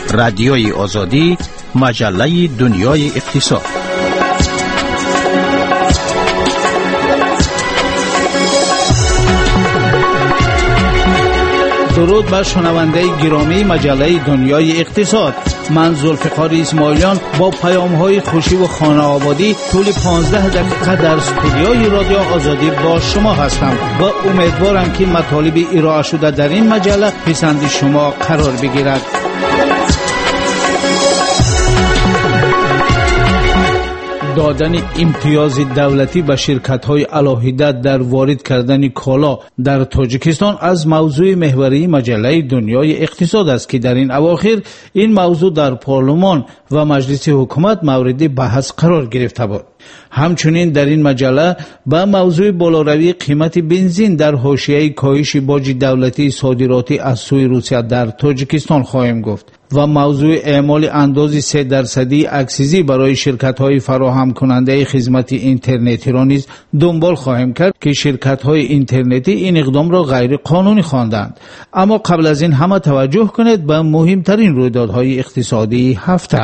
رادیوی آزادی، مجله دنیای اقتصاد. درود بر شنونده گرامی مجله دنیای اقتصاد. من ذوالفقار اسماعیلیان با پیام‌های خوشی و خانه آبادی طول 15 دقیقه در استودیوی رادیو آزادی با شما هستم و امیدوارم که مطالب ارائه شده در این مجله پسند شما قرار بگیرد. دادن امتیاز دولتی به شرکت‌های علاهیده در وارد کردن کالا در تاجیکستان از موضوع محوری مجله دنیای اقتصاد است که در این اواخر این موضوع در پارلمان و مجلس حکومت مورد بحث قرار گرفته بود. همچنین در این مجله به موضوع بالاروی قیمت بنزین در حاشیه کاهش باج دولتی صادراتی از سوی روسیه در تاجیکستان خواهیم گفت و موضوع اعمال اندازی 3% اکسیزی برای شرکت‌های فراهم کننده خدمات اینترنتی را نیز دنبال خواهیم کرد که شرکت‌های اینترنتی این اقدام را غیر قانونی خواندند. اما قبل از این همه توجه کنید به مهمترین رویدادهای اقتصادی هفته.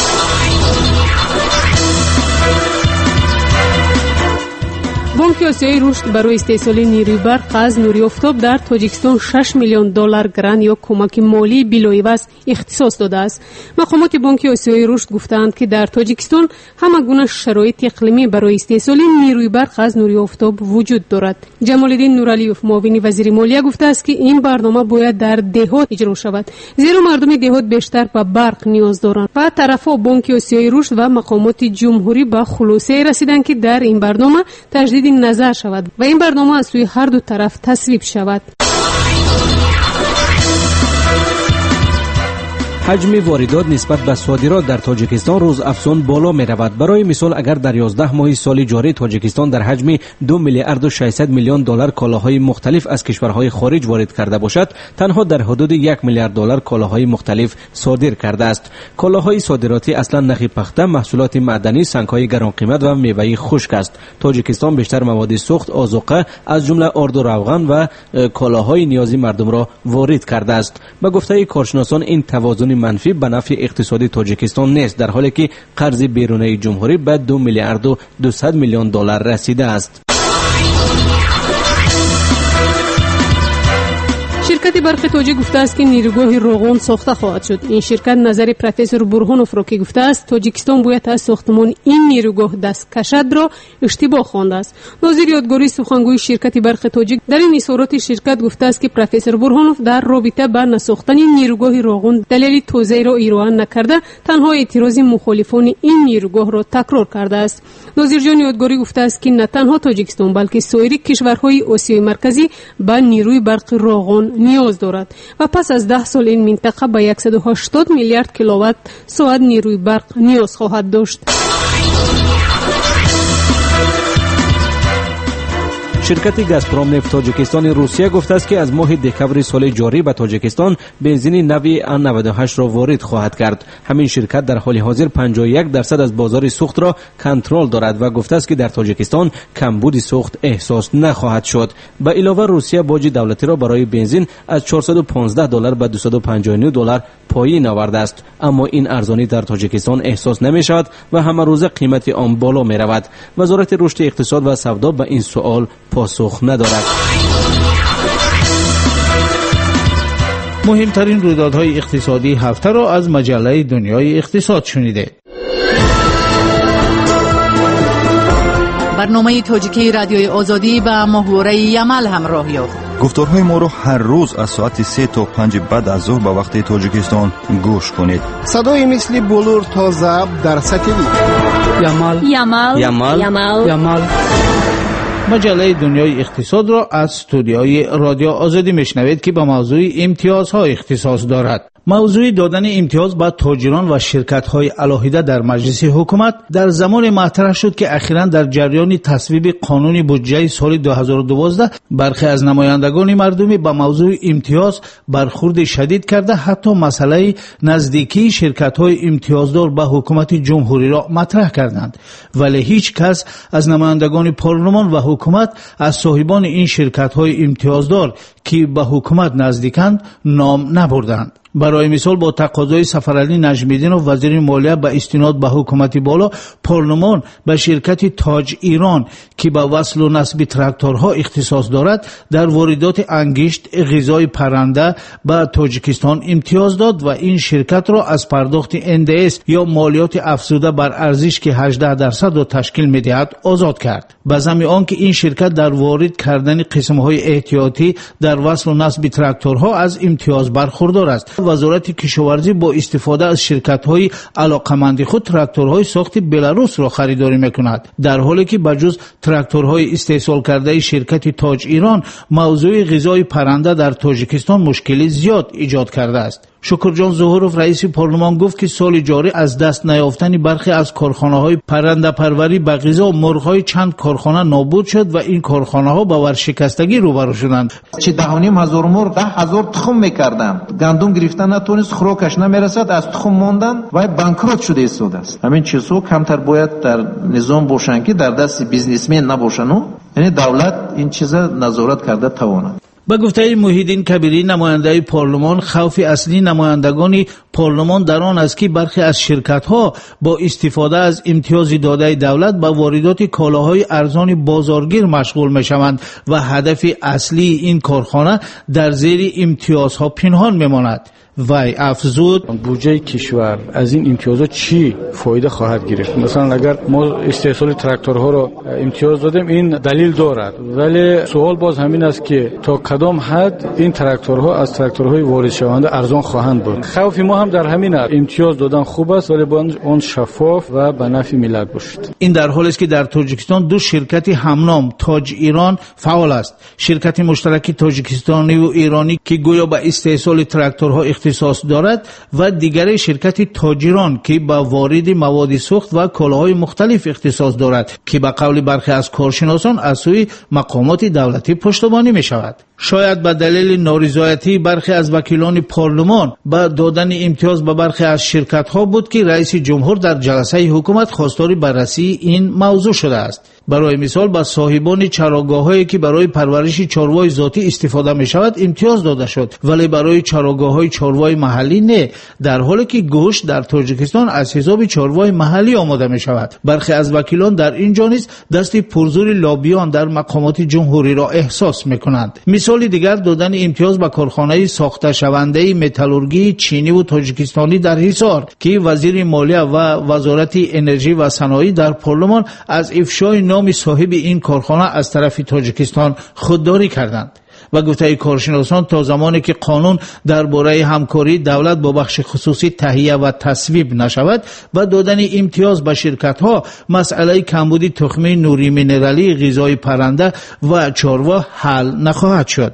بانک آسیایی رشد برای استحصال نیروی برق از نوری آفتاب در تاجیکستان 6 میلیون دلار گرانت یا کمک مالی بلاعوض اختصاص داده است. مقامات بانک آسیایی رشد گفتند که در تاجیکستان همه گونه شرایط اقلیمی برای استحصال نیروی برق از نوری آفتاب وجود دارد. جمال الدین نورعلیوف معاون وزیر مالیه گفته است که این برنامه باید در دهات اجرا شود، زیرا مردم دهات بیشتر به برق نیاز دارند. و طرفا بانک آسیایی رشد و مقامات جمهوری به خلاصه رسیدند که در این برنامه تجدید نظر شود و این برنامه از سوی هر دو طرف تصویب شود. حجم واردات نسبت به صادرات در تاجیکستان روز افزون بالا می رود. برای مثال اگر در 11 ماه سال جاری تاجیکستان در حجم 2 میلیارد و 600 میلیون دلار کالاهای مختلف از کشورهای خارج وارد کرده باشد، تنها در حدود 1 میلیارد دلار کالاهای مختلف صادر کرده است. کالاهای صادراتی اصلا نخی پخته، محصولات معدنی، سنگ‌های گران قیمت و میوه خشک است. تاجیکستان بیشتر مواد سوخت، آذوقه از جمله آرد و روغن و کالاهای نیازی مردم را وارد کرده است. به گفته کارشناسان این توازن منفی به نفع اقتصادی تاجیکستان نیست، در حالی که قرض بیرونی جمهوری به 2 میلیارد و 200 میلیون دلار رسیده است. شرکت برق تاجیک گفته است که نیروگاه روغن ساخته خواهد شد. این شرکت نظر پروفسور برهانوف را که گفته است تاجیکستان باید از ساختمان این نیروگاه دست کشد را اشتباه خوانده است. ناظر یادگاری سخنگوی شرکت برق تاجیک در این اظهارات شرکت گفته است که پروفسور برهانوف در رابطه با نساختن نیروگاه روغن دلیل توزیع را ارائه نکرده، تنها اعتراض مخالفان این نیروگاه را تکرار کرده است. ناظر جان یادگاری گفته است که نه تنها تاجیکستان بلکه سایر کشورهای آسیای مرکزی به نیروی برق روغن نیاز دارد و پس از 10 سال این منطقه به 180 میلیارد کیلووات ساعت نیروی برق نیاز خواهد داشت. شرکت گازپروم نفت تاجیکستان روسیه گفته است که از ماه دکمبر سال جاری به تاجیکستان بنزین نوع N98 را وارد خواهد کرد. همین شرکت در حال حاضر 51% از بازار سوخت را کنترل دارد و گفته است که در تاجیکستان کمبود سوخت احساس نخواهد شد. به علاوه روسیه باج دولتی را برای بنزین از 415 دلار به 259 دلار پایین آورده است، اما این ارزانی در تاجیکستان احساس نمی شود و همه روز قیمت آن بالا می رود. وزارت رشد اقتصاد و سودا به این سوال پاسخ ندارد. مهمترین رویدادهای اقتصادی هفته را از مجله دنیای اقتصاد شنیده. برنامه تاجیکی رادیوی آزادی با محوره یمل همراه یافت. گفتارهای ما را هر روز از ساعت 3 تا 5 بعد از ظهر به وقت تاجیکستان گوش کنید. صدای مثل بلور تا ضبط در ساتلیت. یمل. مجله دنیای اقتصاد را از استودیوی رادیو آزادی میشنوید که به موضوع امتیازها اختصاص دارد. موضوع دادن امتیاز به تاجران و شرکت‌های علاهیده در مجلس حکومت در زمان مطرح شد که اخیراً در جریان تصویب قانون بودجه سال 2012 برخی از نمایندگان مردمی به موضوع امتیاز برخورد شدید کرده، حتی مسئله نزدیکی شرکت‌های امتیازدار به حکومت جمهوری را مطرح کردند، ولی هیچ کس از نمایندگان پارلمان و حکومت از صاحبان این شرکت‌های امتیازدار که به حکومت نزدیکند نام نبردند. برای مثال با تقاضای سفرعلی نجمیدینov وزیر مالیه به استناد به حکومت بالا، پارلمان به شرکت تاج ایران که به وصل و نصب تراکتورها اختصاص دارد در واردات انگشت غذای پرنده به تاجیکستان امتیاز داد و این شرکت را از پرداخت NDS یا مالیات افزوده بر ارزش که 18% را تشکیل می‌دهد آزاد کرد. به ضمن آنکه این شرکت در وارد کردن قسم‌های احتیاطی در وصل و نصب تراکتورها از امتیاز برخوردار است. وزارت کشاورزی با استفاده از شرکت‌های علاقمند خود تراکتورهای ساخت بلاروس را خریداری می‌کند، در حالی که بجز تراکتورهای استحصال کرده شرکت تاج ایران، موضوع غذای پرنده در تاجیکستان مشکلی زیاد ایجاد کرده است. شکرجان ظهورov رئیس پارلمان گفت که سال جاری از دست نیافتن برخی از کارخانه‌های پرنده پروری به غذا مرغ‌های چند کارخانه نابود شد و این کارخانه‌ها به ورشکستگی روبرو شدند. چه 10,500 مرغ 10,000 تخم می‌کردن، گندم گرفتن نتونست، خوراکش نمیرسد، از تخم ماندن و بانکروت شده ایستاده است. همین چیزها کمتر باید در نظام باشند که در دست بیزنسمن نباشند. یعنی دولت این چیزا نظارت کرده تواند. به گفته محیدین کبیری نماینده پارلمان، خوف اصلی نمایندگان پارلمان در آن است که برخی از شرکت‌ها با استفاده از امتیاز داده دولت به واردات کالاهای ارزان بازارگیر مشغول می‌شوند و هدف اصلی این کارخانه در زیر امتیازها پنهان می‌ماند. وای افزود بودجه کشور از این امتیازات چی فایده خواهد گرفت؟ مثلا اگر ما استحصال تراکتورها رو امتیاز دادیم این دلیل دارد، ولی سوال باز همین است که تا کدام حد این تراکتورها از تراکتورهای وارد شونده ارزان خواهند بود. خوف ما هم در همین است. امتیاز دادن خوب است ولی باید آن شفاف و به نفع ملت باشد. این در حالی است که در تاجیکستان دو شرکت همنام تاج ایران فعال است. شرکت مشترک تاجیکستانی و ایرانی که گویا به استحصال تراکتورها اختصاص دارد و دیگر شرکت تاج ایران که با وارد مواد سوخت و کالاهای مختلف اختصاص دارد که به قول برخی از کارشناسان از سوی مقامات دولتی پشتیبانی می شود. شاید به دلیل نارضایتی برخی از وکیلان پارلمان با دادن امتیاز به برخی از شرکت ها بود که رئیس جمهور در جلسه حکومت خواستار بررسی این موضوع شده است. برای مثال به صاحبان چراگاه‌هایی که برای پرورش چاروای ذاتی استفاده می شود امتیاز داده شد، ولی برای چراگاه‌های چاروای محلی نه، در حالی که گوشت در تاجیکستان از حساب چاروای محلی آماده می شود. برخی از وکیلان در اینجا نیز دست پرزور لابیان در مقامات جمهوری را احساس می کنند. مثال دیگر دادن امتیاز به کارخانه ساخته شونده متالورگی چینی و تاجیکستانی در حصار که وزیر مالیه و وزارت انرژی و صنایع در پارلمان از افشای نام صاحب این کارخانه از طرف تاجیکستان خودداری کردند. و گفته کارشناسان تا زمانی که قانون درباره همکاری دولت با بخش خصوصی تهیه و تصویب نشود و دادن امتیاز به شرکت‌ها، مسئله کمبود تخم نوری مینرالی، غذای پرنده و چاروا حل نخواهد شد.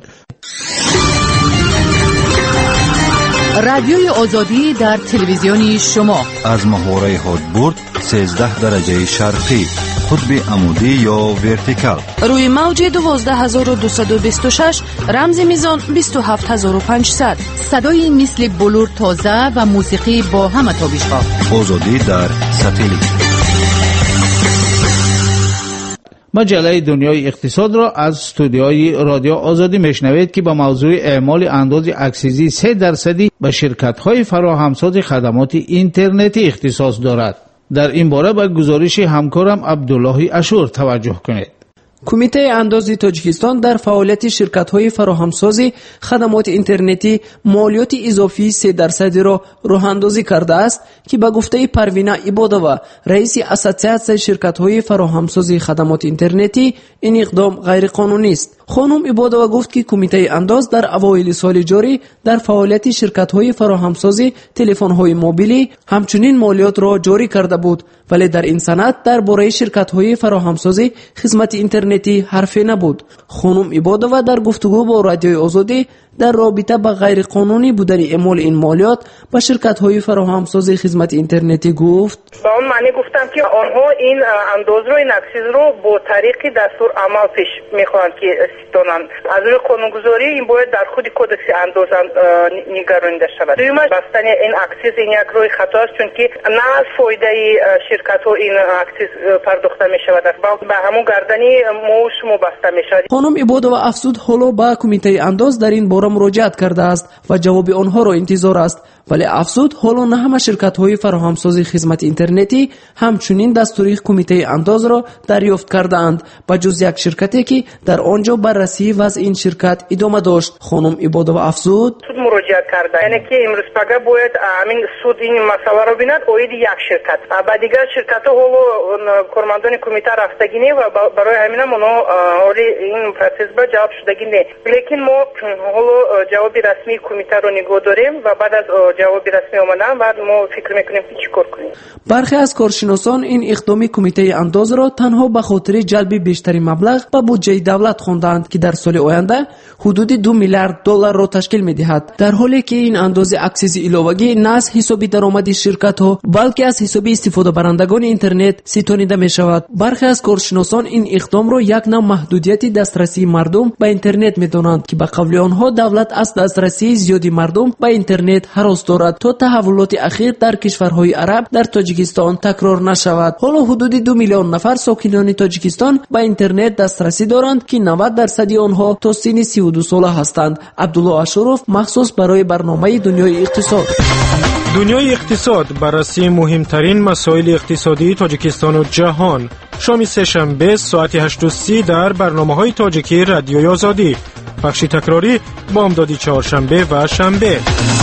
رادیوی آزادی در تلویزیون شما از محوره هادبورد 13 درجه شرقی، قطب عمودی یا ورتیکال، روی موج 12226 رمز میزان 27500. صدای مثل بلور تازه و موسیقی با همه تابش‌ها. آزادی در ساتلیت. مجله دنیای اقتصاد را از استودیوی رادیو آزادی میشنوید که با موضوع اعمال انداز اکسیزی 3% به شرکت‌های فراهمساز خدمات اینترنتی اختصاص دارد. در این باره به گزارش همکارم عبدالله اشور توجه کنید. کمیته اندازی تاجیکستان در فعالیت شرکت‌های فراهمساز خدمات اینترنتی مالیات اضافی 3% را راه‌اندازی کرده است که به گفته پروینه عبادова، رئیس اسوسیاسیون شرکت‌های فراهمساز خدمات اینترنتی، این اقدام غیر قانونی است. خانم عبادова گفت که کمیته انداز در اوایل سال جاری در فعالیت شرکت‌های فراهمساز تلفن‌های موبیلی همچنین مالیات را جاری کرده بود، ولی در این سند درباره شرکت‌های فراهمساز خدمات اینترنتی حرفی نبود. خانم عبادова در گفتگو با رادیوی آزادی در رابطه با غیر قانونی بودن اعمال این مالیات به شرکت‌های فراهمساز خدمات اینترنتی گفت: با اون معنی گفتم که آنها این انداز رو، این اکسیز رو با طریق دستور عمل پیش می‌خواهند که ستونن. از روی قانونگذاری این باید در خود کدکس انداز نگرانیده شود. دومش بستن این اکسیز این یک روی خطا است، چون که نه از فایده شرکت‌ها این اکسیز پرداخته می‌شود، بلکه به همون گردنی ما و شما بسته می‌شود. خانم عبادова افزود حالا با کمیته انداز در این باره را مراجعت کرده است و جواب آنها را انتظار است. ولی افزود حالا نه همه شرکت‌های فراهمسازی خدمت اینترنتی همچنین دستوری کمیته انداز را دریافت کردند، به جز یک شرکتی که در آنجا بررسی وضع این شرکت ادامه داشت. خانم عبادова افزود سود مراجعه کرده، یعنی که امروز پگاه باید همین سود این مسئله را بیند اوید یک شرکت و دیگر شرکت‌ها حالا کارمندان کمیته رفتگی نه و برای همین اونا حالی این پروسس با جواب شدگی نه، لیکن ما حالا جواب رسمی کمیته رو نگاه داریم و بعد از جواب رسمی آمدن بعد ما فکر میکنیم که چی کار کنیم. برخی از کارشناسان این اقدام کمیته انداز را تنها به خاطر جلب بیشترین مبلغ به بودجه دولت خواندند که در سال آینده حدود 2 میلیارد دلار را تشکیل می‌دهد، در حالی که این اندازه اکسس علاوگی نه از حساب درآمد شرکت‌ها بلکه از حساب استفاده برندگان اینترنت ستانیده می‌شود. برخی از کارشناسان این اقدام را یک نوع محدودیت دسترسی مردم به اینترنت می‌دانند که به قول آنها دولت از دسترسی زیادی مردم به اینترنت هراس دارد تا تحولات اخیر در کشورهای عرب در تاجیکستان تکرار نشود. حالا حدود 2 میلیون نفر ساکنان تاجیکستان به اینترنت دسترسی دارند که 90% آنها تا سن 32 ساله هستند. عبدالله اشرف مخصوص برای برنامه دنیای اقتصاد. دنیای اقتصاد، بررسی مهمترین مسائل اقتصادی تاجیکستان و جهان. شام سه‌شنبه ساعت 8:30 در برنامه‌های تاجیکی رادیوی آزادی. بخش تکراری بامدادی چهارشنبه و شنبه.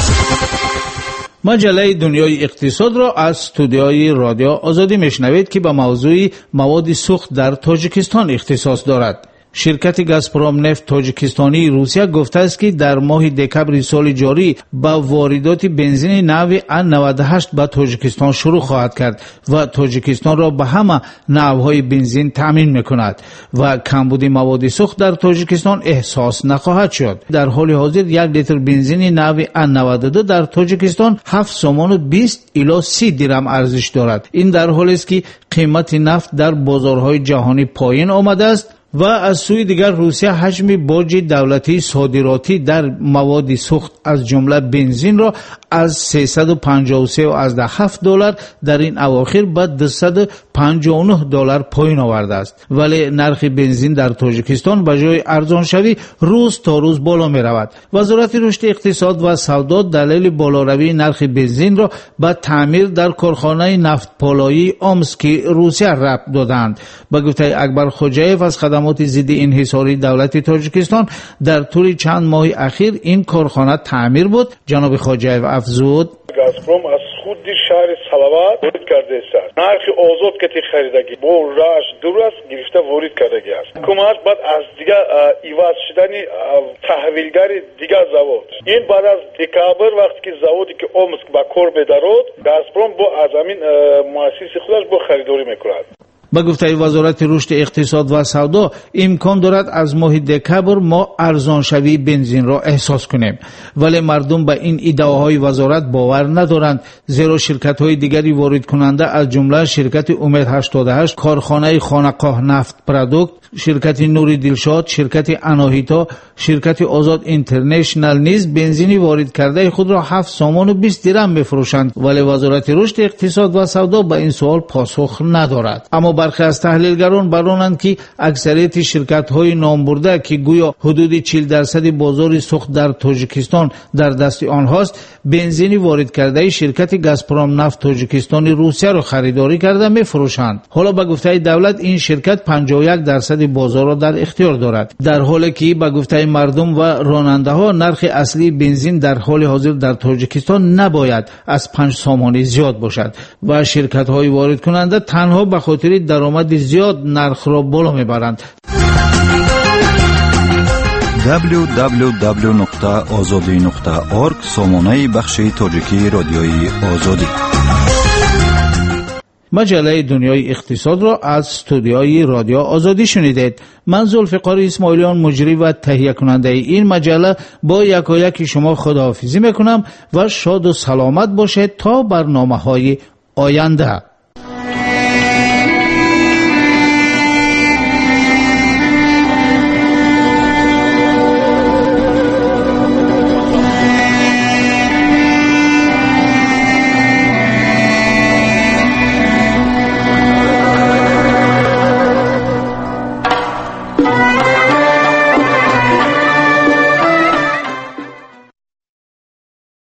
مجله دنیای اقتصاد را از استودیوی رادیو آزادی میشنوید که به موضوع مواد سوخت در تاجیکستان اختصاص دارد. شرکت گازپروم نفت تاجیکستانی روسیه گفته است که در ماه دکمبر سال جاری با واردات بنزین نوع N98 به تاجیکستان شروع خواهد کرد و تاجیکستان را به همه نوع‌های بنزین تامین می‌کند و کمبود مواد سوخت در تاجیکستان احساس نخواهد شد. در حال حاضر 1 لیتر بنزین نوع N92 در تاجیکستان 7 سوم و 20 الی 30 درم ارزش دارد. این در حالی است که قیمت نفت در بازارهای جهانی پایین آمده است و از سوی دیگر روسیه حجم باج دولتی صادراتی در مواد سوخت از جمله بنزین را از 353.7 دلار در این اواخر به 259 دلار پایین آورده است، ولی نرخ بنزین در تاجیکستان به جای ارزان شوی روز تا روز بالا می رود. وزارت رشد اقتصاد و سودا دلیل بالاروی نرخ بنزین را به تعمیر در کارخانه نفت پالایی آمسک روسیه ربط دادند. به گفته اکبر خوجایف از خدمات ضد انحصاری دولت تاجیکستان در طول چند ماه اخیر این کارخانه تعمیر بود. جناب خوجایف افزود گازپروم از خود شهر سلامت وارد کرده است. نرخ آزاد که خریدگی با راش درست گرفته وارد کرده است. حکومت بعد از دیگه ایواز شدن تحویلگر دیگه زواد. این بعد از دکامبر وقتی که زوادی که اومسک با کار بدارد گازپروم با از همین مؤسسه خودش با خریداری میکند. با گفته وزارت رشد اقتصاد و سودا امکان دارد از ماه دکمبر ما ارزان شوی بنزین را احساس کنیم، ولی مردم به این ادعاهای وزارت باور ندارند، زیرا شرکت‌های دیگری وارد کننده از جمله شرکت امید 88، کارخانه خانقاه نفت پروداکت، شرکت نوری دلشاد، شرکت اناهیتا، شرکت آزاد اینترنشنال نیز بنزین وارد کرده خود را 7 سوم و 20 درم می‌فروشند، ولی وزارت رشد اقتصاد و سودا به این سوال پاسخ ندارد. اما برخی از تحلیلگران برانند که اکثریت شرکت‌های نامبرده که گویا حدود 40% بازار سوخت در تاجیکستان در دست آنهاست، بنزین وارد کرده شرکت گازپروم نفت تاجیکستانی روسیه را خریداری کرده می‌فروشند. حالا به گفته دولت این شرکت 51% بازار را در اختیار دارد، در حالی که به گفته مردم و راننده‌ها نرخ اصلی بنزین در حال حاضر در تاجیکستان نباید از 5 سومانی زیاد باشد و شرکت‌های وارد کننده تنها به خاطر درآمد زیاد نرخ را بالا میبرند. www.azadi.org سامانه بخش تاجیکی رادیوی آزادی. مجله دنیای اقتصاد را از استودیوی رادیو آزادی شنیدید. من ذوالفقار اسماعیلیان مجری و تهیه کننده این مجله با یکایک شما خداحافظی میکنم و شاد و سلامت باشید تا برنامه‌های آینده.